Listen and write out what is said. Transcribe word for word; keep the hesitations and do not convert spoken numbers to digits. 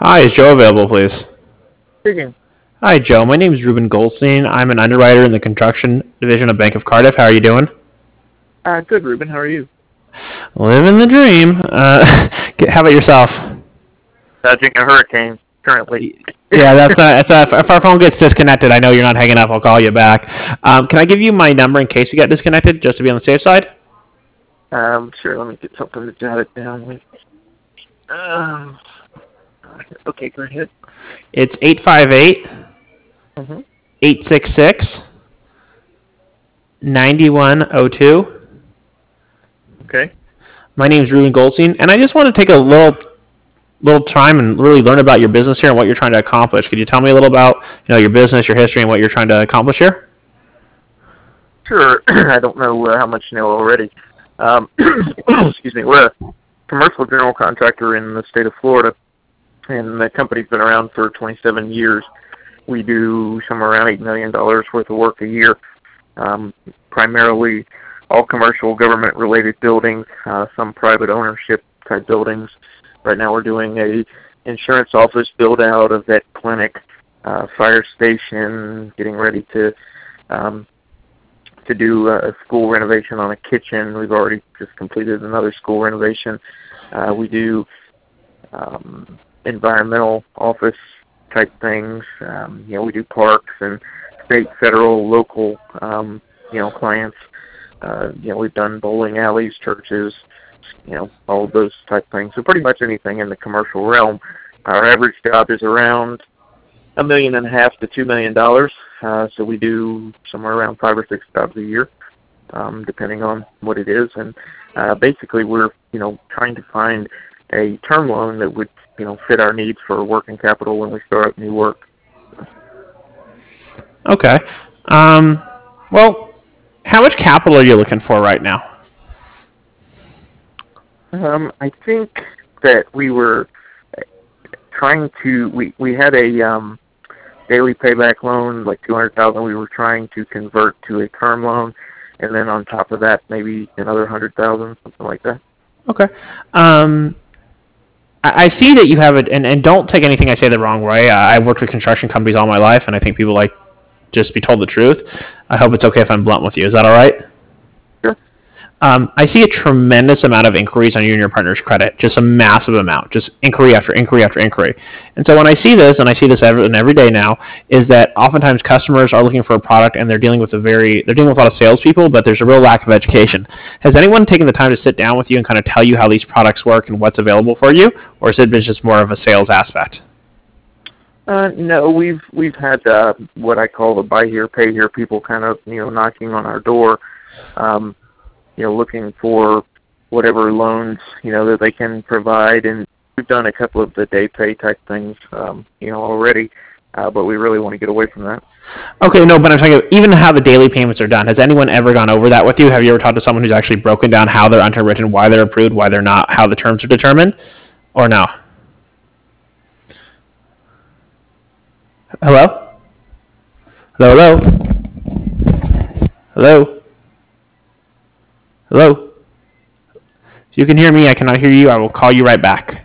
Hi, is Joe available, please? Speaking. Hi, Joe. My name is Ruben Goldstein. I'm an underwriter in the construction division of Bank of Cardiff. How are you doing? Uh, good, Ruben. How are you? Living the dream. Uh, how about yourself? Dodging a hurricane currently. Yeah, that's uh, that's uh, if our phone gets disconnected, I know you're not hanging up. I'll call you back. Um, can I give you my number in case we get disconnected, just to be on the safe side? Um, sure. Let me get something to jot it down with. Um, okay, go ahead. It's eight five eight, Mm-hmm. eight six six, nine one zero two. Okay. My name is Ruben Goldstein, and I just want to take a little little time and really learn about your business here and what you're trying to accomplish. Could you tell me a little about you know your business, your history, and what you're trying to accomplish here? Sure. I don't know uh, how much you know already. Um, excuse me. We're a commercial general contractor in the state of Florida, and the company's been around for twenty-seven years. We do somewhere around eight million dollars worth of work a year, um, primarily all commercial government-related buildings, uh, some private ownership type buildings. Right now we're doing a insurance office build-out, a vet clinic, uh, fire station, getting ready to um, to do a school renovation on a kitchen. We've already just completed another school renovation. Uh, we do um, environmental office type things. Um, you know, we do parks and state, federal, local, um, you know, clients. Uh, you know, we've done bowling alleys, churches, you know, all of those type things. So pretty much anything in the commercial realm. Our average job is around a million and a half to two million dollars. Uh, so we do somewhere around five or six jobs a year, um, depending on what it is. And uh, basically, we're you know trying to find a term loan that would you know fit our needs for working capital when we start up new work. Okay. Um, well, how much capital are you looking for right now? Um, I think that we were trying to we we had a um, daily payback loan, like two hundred thousand. We were trying to convert to a term loan, and then on top of that, maybe another hundred thousand, something like that. Okay. Um, I I see that you have it, and, and don't take anything I say the wrong way. I- I've worked with construction companies all my life, and I think people like just be told the truth. I hope it's okay if I'm blunt with you. Is that all right? Sure. Um, I see a tremendous amount of inquiries on you and your partner's credit, just a massive amount, just inquiry after inquiry after inquiry. And so when I see this, and I see this every, and every day now, is that oftentimes customers are looking for a product and they're dealing with a very, they're dealing with a lot of salespeople, but there's a real lack of education. Has anyone taken the time to sit down with you and kind of tell you how these products work and what's available for you, or has it been just more of a sales aspect? Uh, no, we've we've had uh, what I call the buy here, pay here people kind of you know knocking on our door, um, you know looking for whatever loans you know that they can provide, and we've done a couple of the day pay type things um, you know already, uh, but we really want to get away from that. Okay, no, but I'm talking about even how the daily payments are done. Has anyone ever gone over that with you? Have you ever talked to someone who's actually broken down how they're underwritten, why they're approved, why they're not, how the terms are determined, or no? Hello? Hello, hello? Hello? Hello? If you can hear me, I cannot hear you. I will call you right back.